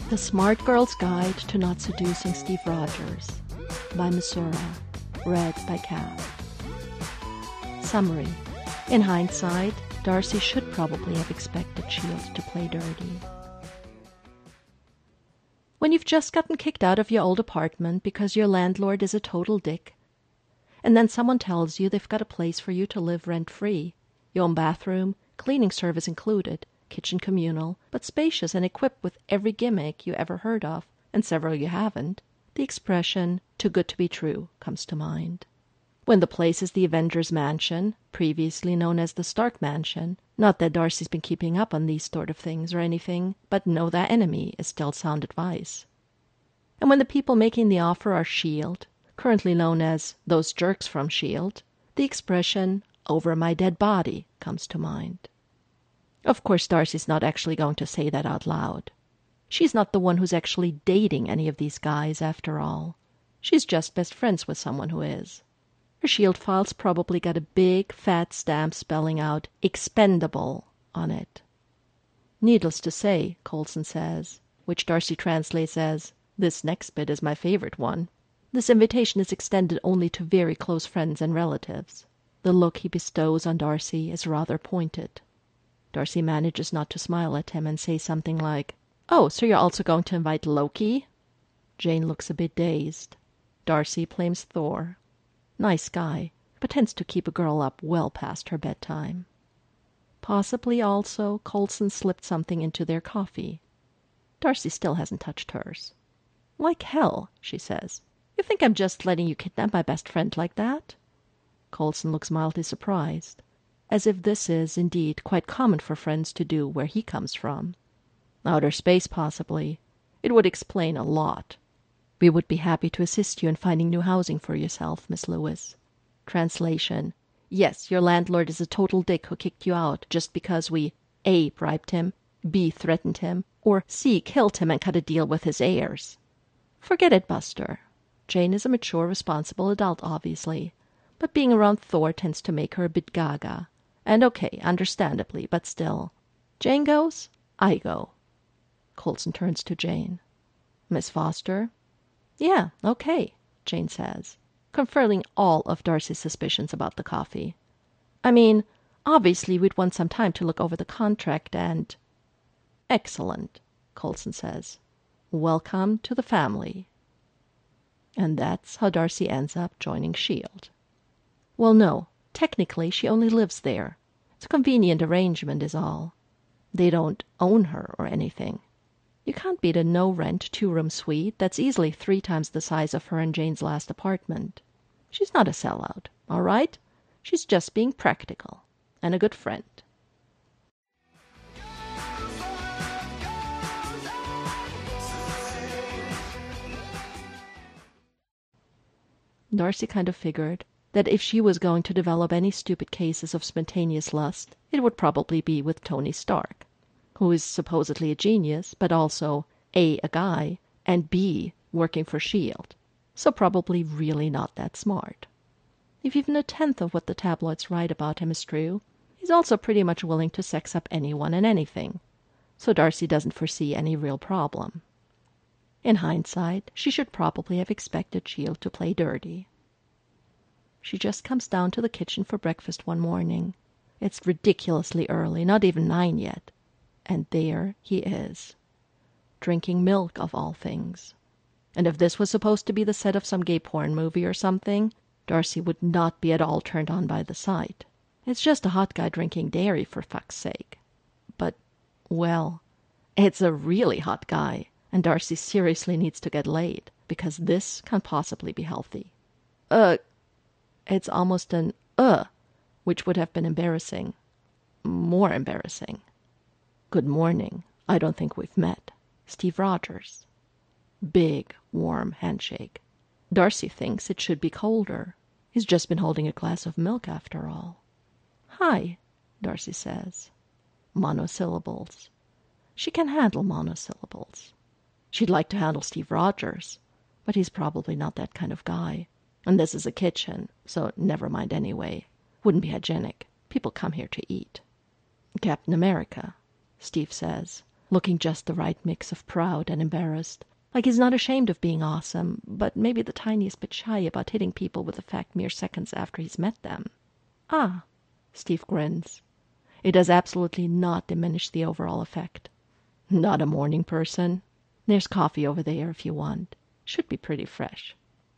The Smart Girl's Guide to Not Seducing Steve Rogers by Misura, read by Kat. Summary. In hindsight, Darcy should probably have expected Shield to play dirty. When you've just gotten kicked out of your old apartment because your landlord is a total dick, and then someone tells you they've got a place for you to live rent-free, your own bathroom, cleaning service included, kitchen communal, but spacious and equipped with every gimmick you ever heard of, and several you haven't, the expression, too good to be true, comes to mind. When the place is the Avengers Mansion, previously known as the Stark Mansion, not that Darcy's been keeping up on these sort of things or anything, but know thy enemy is still sound advice. And when the people making the offer are S.H.I.E.L.D., currently known as those jerks from S.H.I.E.L.D., the expression, over my dead body, comes to mind. Of course, Darcy's not actually going to say that out loud. She's not the one who's actually dating any of these guys, after all. She's just best friends with someone who is. Her S.H.I.E.L.D. file's probably got a big, fat stamp spelling out expendable on it. Needless to say, Coulson says, which Darcy translates as, this next bit is my favorite one. This invitation is extended only to very close friends and relatives. The look he bestows on Darcy is rather pointed. Darcy manages not to smile at him and say something like, "Oh, so you're also going to invite Loki?" Jane looks a bit dazed. Darcy blames Thor. Nice guy, but tends to keep a girl up well past her bedtime. Possibly also Coulson slipped something into their coffee. Darcy still hasn't touched hers. "Like hell," she says. "You think I'm just letting you kidnap my best friend like that?" Coulson looks mildly surprised, as if this is indeed quite common for friends to do where he comes from. Outer space, possibly. It would explain a lot. "We would be happy to assist you in finding new housing for yourself, Miss Lewis." Translation. Yes, your landlord is a total dick who kicked you out just because we A. bribed him, B. threatened him, or C. killed him and cut a deal with his heirs. Forget it, Buster. Jane is a mature, responsible adult, obviously, but being around Thor tends to make her a bit gaga. And okay, understandably, but still. Jane goes, I go. Coulson turns to Jane. "Miss Foster?" "Yeah, okay," Jane says, confirming all of Darcy's suspicions about the coffee. "I mean, obviously we'd want some time to look over the contract and—" "Excellent," Coulson says. "Welcome to the family." And that's how Darcy ends up joining S.H.I.E.L.D. Well, no, technically she only lives there. It's a convenient arrangement is all. They don't own her or anything. You can't beat a no-rent two-room suite that's easily 3 times the size of her and Jane's last apartment. She's not a sellout, all right? She's just being practical and a good friend. Darcy kind of figured that if she was going to develop any stupid cases of spontaneous lust, it would probably be with Tony Stark, who is supposedly a genius, but also A, a guy, and B, working for S.H.I.E.L.D., so probably really not that smart. If even a tenth of what the tabloids write about him is true, he's also pretty much willing to sex up anyone and anything, so Darcy doesn't foresee any real problem. In hindsight, she should probably have expected S.H.I.E.L.D. to play dirty. She just comes down to the kitchen for breakfast one morning. It's ridiculously early, not even 9 yet. And there he is, drinking milk of all things. And if this was supposed to be the set of some gay porn movie or something, Darcy would not be at all turned on by the sight. It's just a hot guy drinking dairy, for fuck's sake. But, well, it's a really hot guy, and Darcy seriously needs to get laid, because this can't possibly be healthy. It's almost an which would have been embarrassing. More embarrassing. "Good morning. I don't think we've met. Steve Rogers." Big, warm handshake. Darcy thinks it should be colder. He's just been holding a glass of milk after all. "Hi," Darcy says. Monosyllables. She can handle monosyllables. She'd like to handle Steve Rogers, but he's probably not that kind of guy. And this is a kitchen, so never mind anyway. Wouldn't be hygienic. People come here to eat. "Captain America," Steve says, looking just the right mix of proud and embarrassed. Like he's not ashamed of being awesome, but maybe the tiniest bit shy about hitting people with the fact mere seconds after he's met them. Ah, Steve grins. It does absolutely not diminish the overall effect. Not a morning person? There's coffee over there if you want. Should be pretty fresh.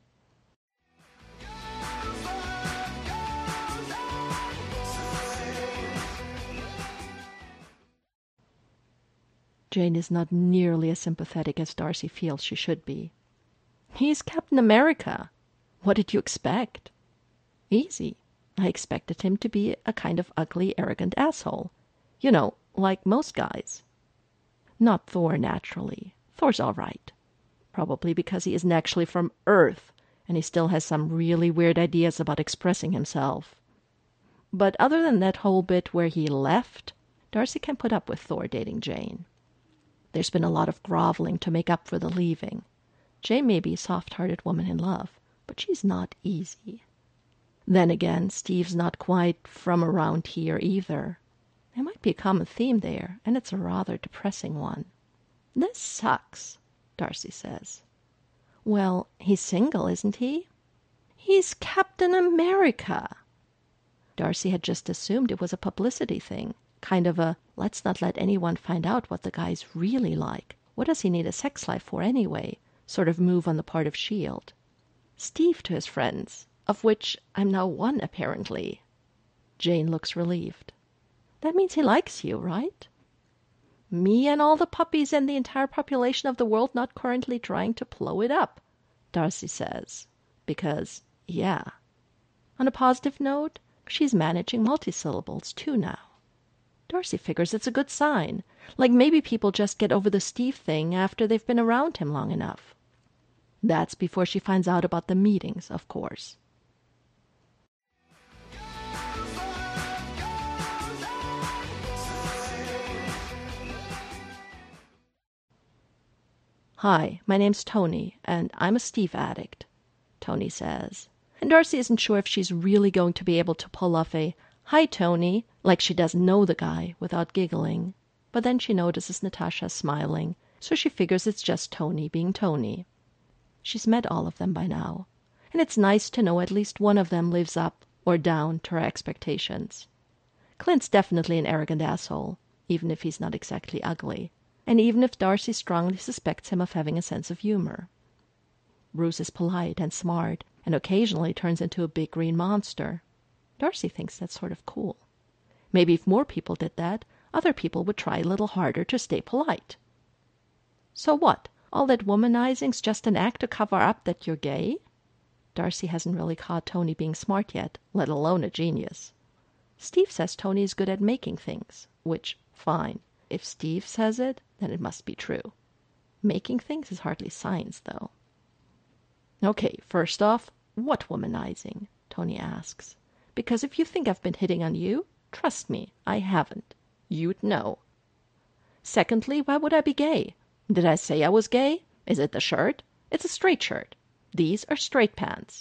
Jane is not nearly as sympathetic as Darcy feels she should be. He's Captain America. What did you expect? Easy. I expected him to be a kind of ugly, arrogant asshole. You know, like most guys. Not Thor, naturally. Thor's all right. Probably because he isn't actually from Earth, and he still has some really weird ideas about expressing himself. But other than that whole bit where he left, Darcy can put up with Thor dating Jane. There's been a lot of groveling to make up for the leaving. Jane may be a soft-hearted woman in love, but she's not easy. Then again, Steve's not quite from around here either. There might be a common theme there, and it's a rather depressing one. This sucks, Darcy says. Well, he's single, isn't he? He's Captain America. Darcy had just assumed it was a publicity thing, kind of a let's not let anyone find out what the guy's really like. What does he need a sex life for anyway? Sort of move on the part of S.H.I.E.L.D. Steve to his friends, of which I'm now one apparently. Jane looks relieved. That means he likes you, right? Me and all the puppies and the entire population of the world not currently trying to blow it up, Darcy says. Because, yeah. On a positive note, she's managing multisyllables too now. Darcy figures it's a good sign. Like maybe people just get over the Steve thing after they've been around him long enough. That's before she finds out about the meetings, of course. Hi, my name's Tony, and I'm a Steve addict, Tony says. And Darcy isn't sure if she's really going to be able to pull off a, "Hi, Tony," like she doesn't know the guy, without giggling. But then she notices Natasha smiling, so she figures it's just Tony being Tony. She's met all of them by now, and it's nice to know at least one of them lives up or down to her expectations. Clint's definitely an arrogant asshole, even if he's not exactly ugly, and even if Darcy strongly suspects him of having a sense of humor. Bruce is polite and smart, and occasionally turns into a big green monster. Darcy thinks that's sort of cool. Maybe if more people did that, other people would try a little harder to stay polite. So what? All that womanizing's just an act to cover up that you're gay? Darcy hasn't really caught Tony being smart yet, let alone a genius. Steve says Tony is good at making things, which, fine. If Steve says it, then it must be true. Making things is hardly science, though. Okay, first off, what womanizing? Tony asks. Because if you think I've been hitting on you, trust me, I haven't. You'd know. Secondly, why would I be gay? Did I say I was gay? Is it the shirt? It's a straight shirt. These are straight pants.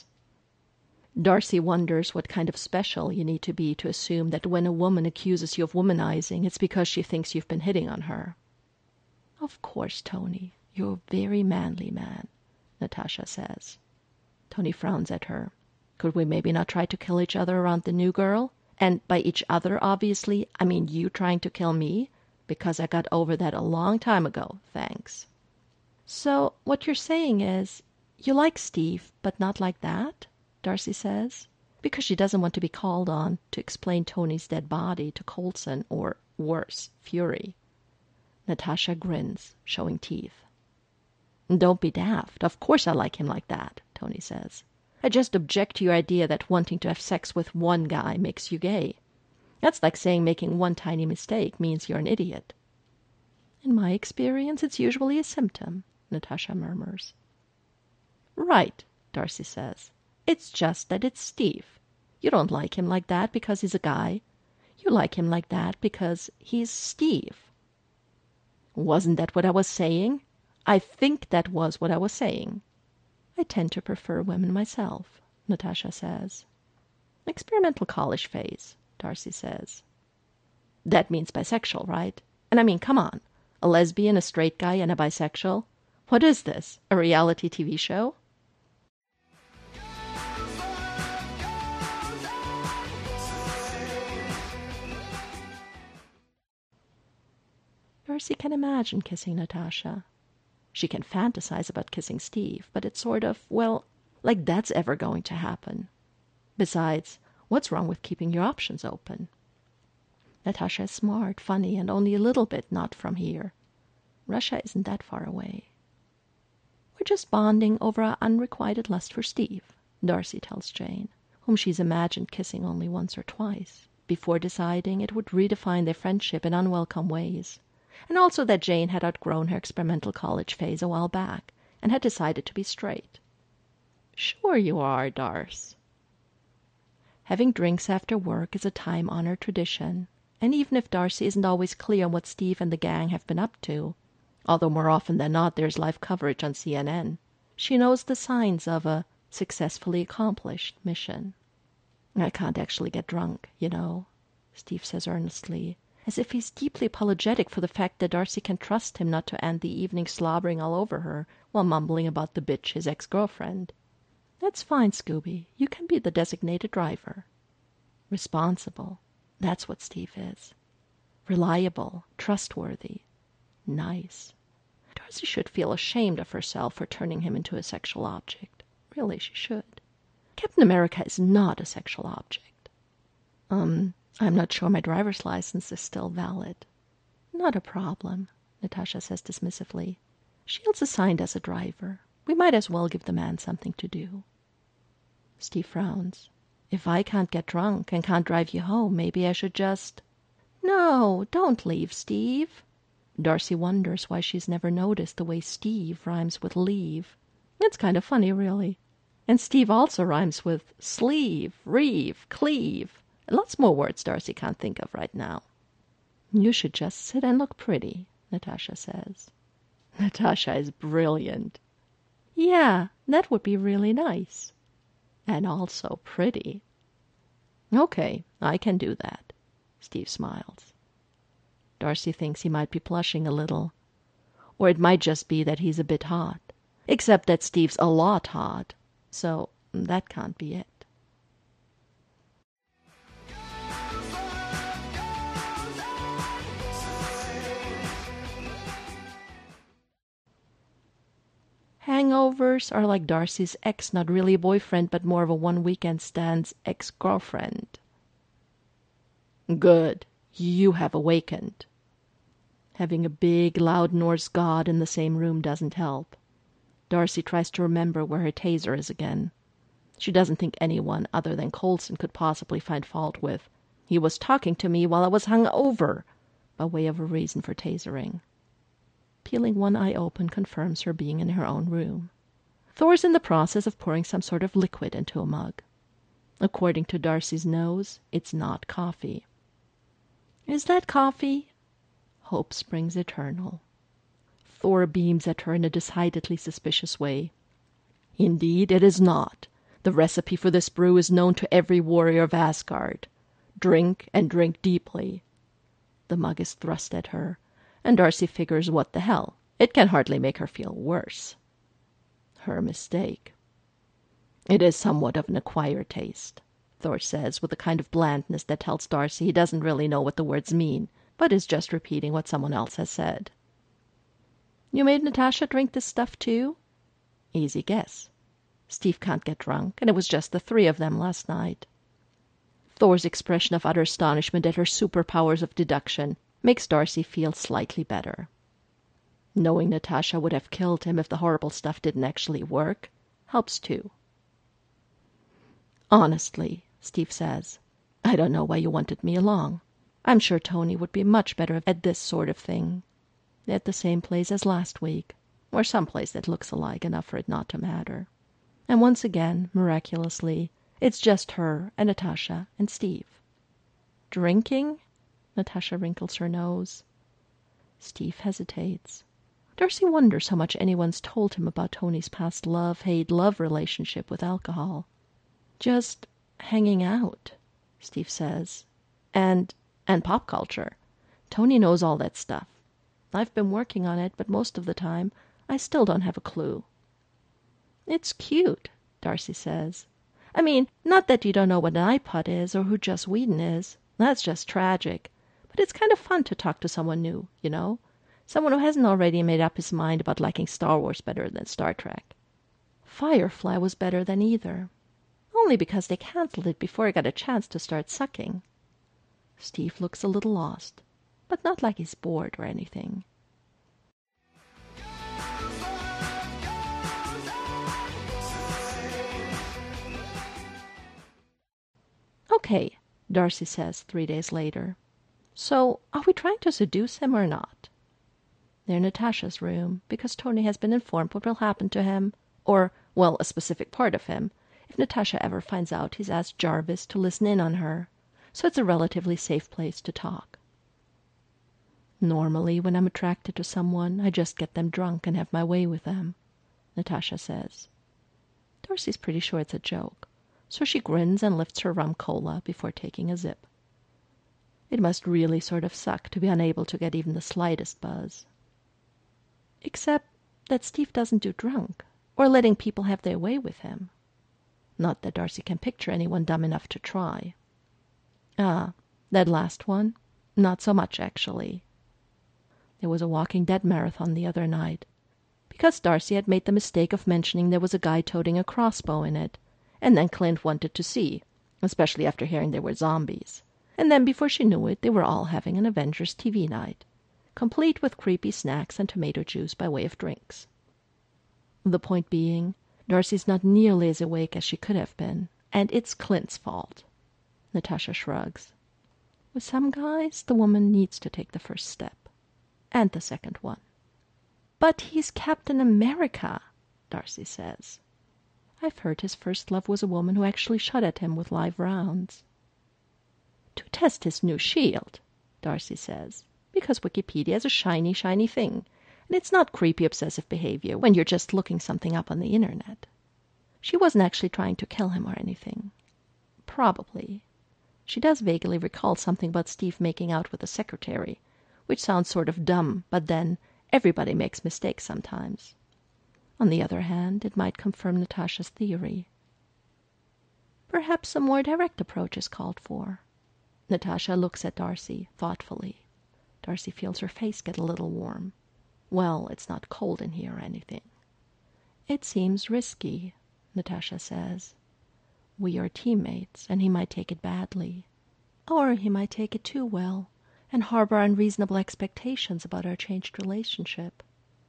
Darcy wonders what kind of special you need to be to assume that when a woman accuses you of womanizing, it's because she thinks you've been hitting on her. Of course, Tony, you're a very manly man, Natasha says. Tony frowns at her. Could we maybe not try to kill each other around the new girl? And by each other, obviously, I mean you trying to kill me, because I got over that a long time ago, thanks. So what you're saying is, you like Steve, but not like that? Darcy says, because she doesn't want to be called on to explain Tony's dead body to Coulson or, worse, Fury. Natasha grins, showing teeth. Don't be daft. Of course I like him like that, Tony says. I just object to your idea that wanting to have sex with one guy makes you gay. That's like saying making one tiny mistake means you're an idiot. In my experience, it's usually a symptom, Natasha murmurs. Right, Darcy says. It's just that it's Steve. You don't like him like that because he's a guy. You like him like that because he's Steve. Wasn't that what I was saying? I think that was what I was saying. I tend to prefer women myself, Natasha says. Experimental college phase, Darcy says. That means bisexual, right? And I mean, come on. A lesbian, a straight guy, and a bisexual? What is this? A reality TV show? Darcy can imagine kissing Natasha. She can fantasize about kissing Steve, but it's sort of, well, like that's ever going to happen. Besides, what's wrong with keeping your options open? Natasha is smart, funny, and only a little bit not from here. Russia isn't that far away. We're just bonding over our unrequited lust for Steve, Darcy tells Jane, whom she's imagined kissing only once or twice, before deciding it would redefine their friendship in unwelcome ways, and also that Jane had outgrown her experimental college phase a while back and had decided to be straight. Sure you are, Darce. Having drinks after work is a time-honored tradition, and even if Darcy isn't always clear on what Steve and the gang have been up to, although more often than not there's live coverage on CNN, she knows the signs of a successfully accomplished mission. I can't actually get drunk, you know, Steve says earnestly, as if he's deeply apologetic for the fact that Darcy can trust him not to end the evening slobbering all over her while mumbling about the bitch, his ex-girlfriend. That's fine, Scooby. You can be the designated driver. Responsible. That's what Steve is. Reliable, trustworthy, nice. Darcy should feel ashamed of herself for turning him into a sexual object. Really, she should. Captain America is not a sexual object. I'm not sure my driver's license is still valid. Not a problem, Natasha says dismissively. Shield's assigned as a driver. We might as well give the man something to do. Steve frowns. If I can't get drunk and can't drive you home, maybe I should just... No, don't leave, Steve. Darcy wonders why she's never noticed the way Steve rhymes with leave. It's kind of funny, really. And Steve also rhymes with sleeve, reeve, cleave, and lots more words Darcy can't think of right now. You should just sit and look pretty, Natasha says. Natasha is brilliant. Yeah, that would be really nice. And also pretty. Okay, I can do that, Steve smiles. Darcy thinks he might be blushing a little. Or it might just be that he's a bit hot. Except that Steve's a lot hot. So that can't be it. Hangovers are like Darcy's ex, not really a boyfriend, but more of a one-weekend stand's ex-girlfriend. Good. You have awakened. Having a big, loud Norse god in the same room doesn't help. Darcy tries to remember where her taser is again. She doesn't think anyone other than Coulson could possibly find fault with. He was talking to me while I was hung over, by way of a reason for tasering. Peeling one eye open confirms her being in her own room. Thor's in the process of pouring some sort of liquid into a mug. According to Darcy's nose, it's not coffee. Is that coffee? Hope springs eternal. Thor beams at her in a decidedly suspicious way. Indeed, it is not. The recipe for this brew is known to every warrior of Asgard. Drink, and drink deeply. The mug is thrust at her, and Darcy figures what the hell. It can hardly make her feel worse. Her mistake. It is somewhat of an acquired taste, Thor says with a kind of blandness that tells Darcy he doesn't really know what the words mean, but is just repeating what someone else has said. You made Natasha drink this stuff too? Easy guess. Steve can't get drunk, and it was just the three of them last night. Thor's expression of utter astonishment at her superpowers of deduction makes Darcy feel slightly better. Knowing Natasha would have killed him if the horrible stuff didn't actually work helps too. Honestly, Steve says, I don't know why you wanted me along. I'm sure Tony would be much better at this sort of thing. At the same place as last week, or some place that looks alike enough for it not to matter. And once again, miraculously, it's just her and Natasha and Steve. Drinking? Natasha wrinkles her nose. Steve hesitates. Darcy wonders how much anyone's told him about Tony's past love-hate-love relationship with alcohol. Just hanging out, Steve says. And pop culture. Tony knows all that stuff. I've been working on it, but most of the time I still don't have a clue." "It's cute," Darcy says. "I mean, not that you don't know what an iPod is or who Joss Whedon is. That's just tragic. But it's kind of fun to talk to someone new, you know? Someone who hasn't already made up his mind about liking Star Wars better than Star Trek." Firefly was better than either. Only because they canceled it before I got a chance to start sucking. Steve looks a little lost, but not like he's bored or anything. "Okay," Darcy says 3 days later. "So, are we trying to seduce him or not?" They're in Natasha's room, because Tony has been informed what will happen to him, or, well, a specific part of him, if Natasha ever finds out he's asked Jarvis to listen in on her, so it's a relatively safe place to talk. "Normally, when I'm attracted to someone, I just get them drunk and have my way with them," Natasha says. Darcy's pretty sure it's a joke, so she grins and lifts her rum cola before taking a sip. It must really sort of suck to be unable to get even the slightest buzz. Except that Steve doesn't do drunk, or letting people have their way with him. Not that Darcy can picture anyone dumb enough to try. Ah, that last one? Not so much, actually. There was a Walking Dead marathon the other night. Because Darcy had made the mistake of mentioning there was a guy toting a crossbow in it, and then Clint wanted to see, especially after hearing there were zombies. And then before she knew it, they were all having an Avengers TV night, complete with creepy snacks and tomato juice by way of drinks. The point being, Darcy's not nearly as awake as she could have been, and it's Clint's fault. Natasha shrugs. With some guys, the woman needs to take the first step. And the second one. "But he's Captain America," Darcy says. "I've heard his first love was a woman who actually shot at him with live rounds." "To test his new shield," Darcy says, "because Wikipedia is a shiny, shiny thing, and it's not creepy obsessive behavior when you're just looking something up on the internet. She wasn't actually trying to kill him or anything. Probably. She does vaguely recall something about Steve making out with the secretary, which sounds sort of dumb, but then everybody makes mistakes sometimes. On the other hand, it might confirm Natasha's theory. Perhaps a more direct approach is called for." Natasha looks at Darcy thoughtfully. Darcy feels her face get a little warm. Well, it's not cold in here or anything. "It seems risky," Natasha says. "We are teammates, and he might take it badly. Or he might take it too well, and harbor unreasonable expectations about our changed relationship."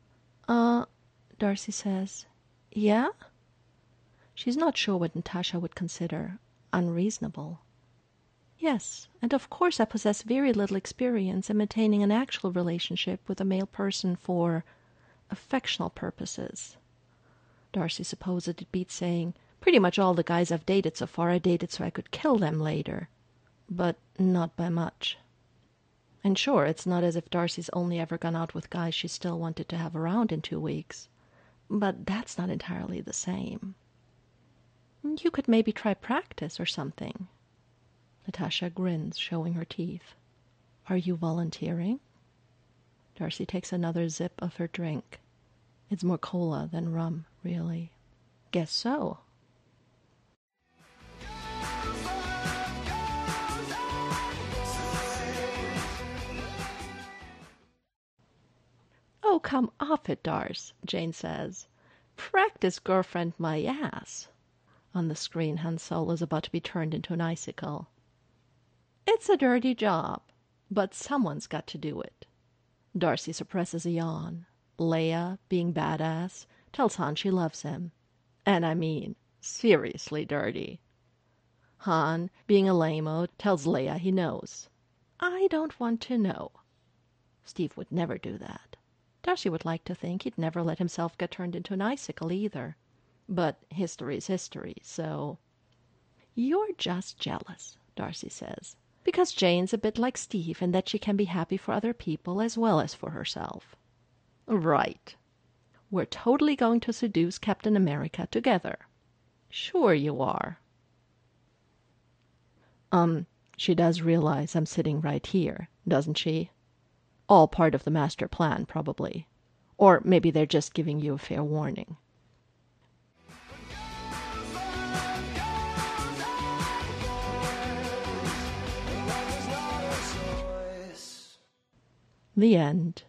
Darcy says. "Yeah?" She's not sure what Natasha would consider unreasonable. "Yes, and of course I possess very little experience in maintaining an actual relationship with a male person for affectional purposes." Darcy supposed it beats saying, "Pretty much all the guys I've dated so far I dated so I could kill them later." But not by much. And sure, it's not as if Darcy's only ever gone out with guys she still wanted to have around in 2 weeks. But that's not entirely the same. "You could maybe try practice or something." Natasha grins, showing her teeth. "Are you volunteering?" Darcy takes another sip of her drink. It's more cola than rum, really. "Guess so." "Oh, come off it, Darce," Jane says. "Practice girlfriend my ass." On the screen, Han Solo is about to be turned into an icicle. "It's a dirty job, but someone's got to do it." Darcy suppresses a yawn. Leia, being badass, tells Han she loves him. And I mean, seriously dirty. Han, being a lame-o, tells Leia he knows. I don't want to know. Steve would never do that. Darcy would like to think he'd never let himself get turned into an icicle either. But history's history, so... "You're just jealous," Darcy says, "because Jane's a bit like Steve in that she can be happy for other people as well as for herself." "Right. We're totally going to seduce Captain America together." "Sure you are." She does realize I'm sitting right here, doesn't she?" All part of the master plan, probably. Or maybe they're just giving you a fair warning. The end.